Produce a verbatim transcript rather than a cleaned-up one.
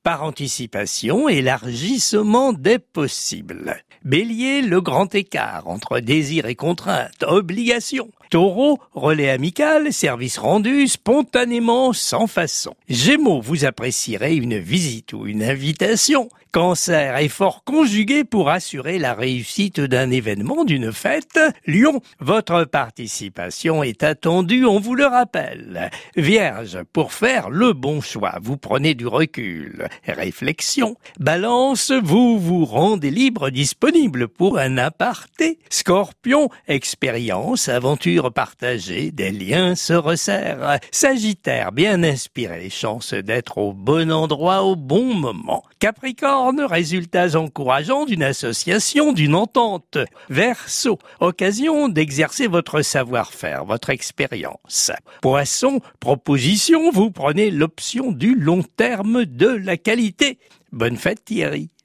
Par anticipation, élargissement des possibles. Bélier, le grand écart entre désir et contrainte, obligation. Taureau, relais amical, service rendu spontanément, sans façon. Gémeaux, vous apprécierez une visite ou une invitation. Cancer, effort conjugué pour assurer la réussite d'un événement, d'une fête. Lion, votre participation est attendue, on vous le rappelle. Vierge, pour faire le bon choix, vous prenez du recul. Réflexion. Balance, vous vous rendez libre, disponible pour un aparté. Scorpion, expérience, aventure partagée, des liens se resserrent. Sagittaire, bien inspiré, chance d'être au bon endroit au bon moment. Capricorne, résultats encourageants d'une association, d'une entente. Verseau, occasion d'exercer votre savoir-faire, votre expérience. Poisson, proposition, vous prenez l'option du long terme de la qualité. Bonne fête Thierry.